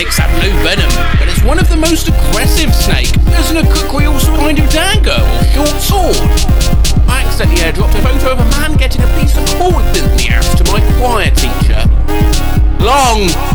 snakes have no venom, but it's one of the most aggressive snake. Doesn't a kukri also find a dagger or short sword? I accidentally airdropped a photo of a man getting a piece of cordwood in the ass to my choir teacher. Long